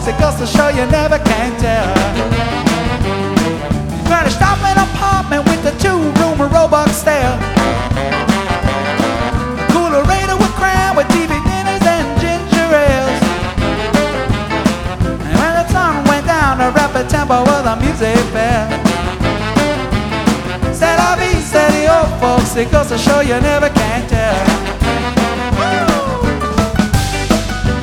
folks, it goes to show you never can tell. Gonna stop in an apartment with a 2-room robot stare. A coolerator with crime with TV dinners and ginger ales. And when the sun went down, the rapid tempo of the music fell. C'est la vie, said the old folks, it goes to show you never can tell.